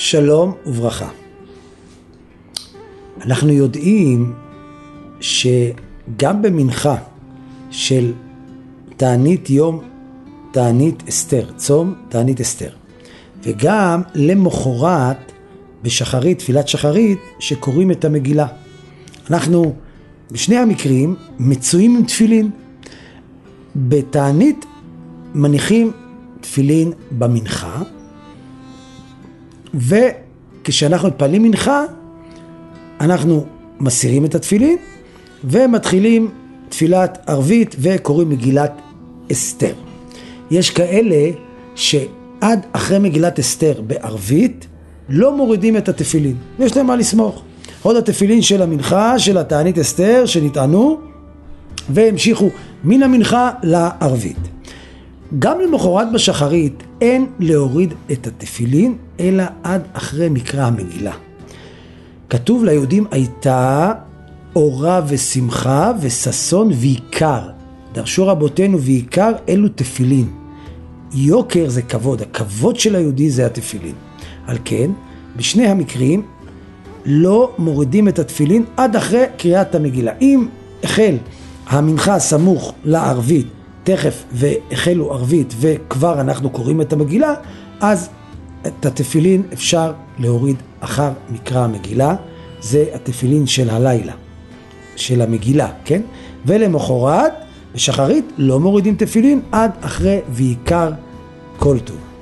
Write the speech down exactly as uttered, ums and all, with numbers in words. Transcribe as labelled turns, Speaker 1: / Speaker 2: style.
Speaker 1: שלום וברכה. אנחנו יודעים שגם במנחה של תענית יום תענית אסתר, צום תענית אסתר, וגם למחרת בשחרית, תפילת שחרית, שקוראים את המגילה, אנחנו בשני המקרים מצויים עם תפילין. בתענית מניחים תפילין במנחה, וכשאנחנו מתפללים מנחה אנחנו מסירים את התפילין ומתחילים תפילת ערבית וקוראים מגילת אסתר. יש כאלה שעד אחרי מגילת אסתר בערבית לא מורידים את התפילין, יש להם מה לסמוך. עוד התפילין של המנחה של התענית אסתר שנטענו והמשיכו מן המנחה לערבית. גם למחרת בשחרית אין להוריד את התפילין אלא עד אחרי מקרא המגילה. כתוב ליהודים הייתה אורה ושמחה וששון ויקר, דרשו רבותינו ויקר אלו תפילין. יוקר זה כבוד, הכבוד של היהודי זה התפילין. על כן בשני המקרים לא מורידים את התפילין עד אחרי קריאת המגילה. אם החל המנחה סמוך לערבית תכף והחלו ערבית וכבר אנחנו קוראים את המגילה, אז את התפילין אפשר להוריד אחר מקרא המגילה, זה התפילין של הלילה של המגילה, כן? ולמחרת בשחרית לא מורידים תפילין עד אחרי ויקר כל טוב.